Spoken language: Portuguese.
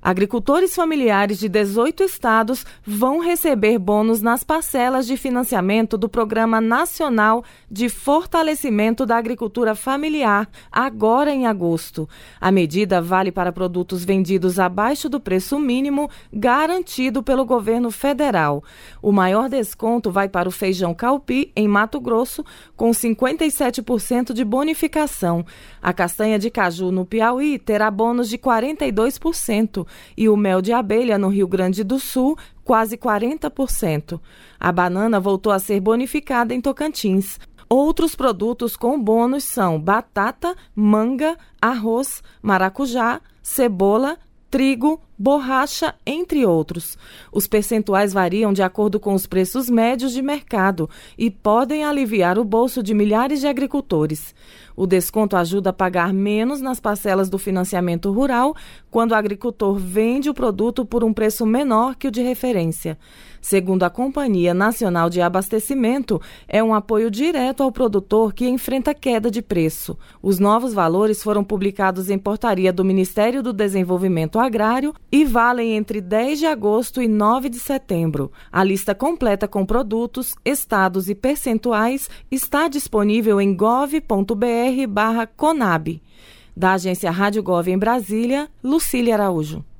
Agricultores familiares de 18 estados vão receber bônus nas parcelas de financiamento do Programa Nacional de Fortalecimento da Agricultura Familiar, agora em agosto. A medida vale para produtos vendidos abaixo do preço mínimo garantido pelo governo federal. O maior desconto vai para o feijão calpi, em Mato Grosso, com 57% de bonificação. A castanha de caju, no Piauí, terá bônus de 42%. E o mel de abelha, no Rio Grande do Sul, quase 40%. A banana voltou a ser bonificada em Tocantins. Outros produtos com bônus são batata, manga, arroz, maracujá, cebola, trigo, borracha, entre outros. Os percentuais variam de acordo com os preços médios de mercado e podem aliviar o bolso de milhares de agricultores. O desconto ajuda a pagar menos nas parcelas do financiamento rural quando o agricultor vende o produto por um preço menor que o de referência. Segundo a Companhia Nacional de Abastecimento, é um apoio direto ao produtor que enfrenta queda de preço. Os novos valores foram publicados em portaria do Ministério do Desenvolvimento Agrário e valem entre 10 de agosto e 9 de setembro. A lista completa com produtos, estados e percentuais está disponível em gov.br/conab. Da agência Rádio Gov em Brasília, Lucília Araújo.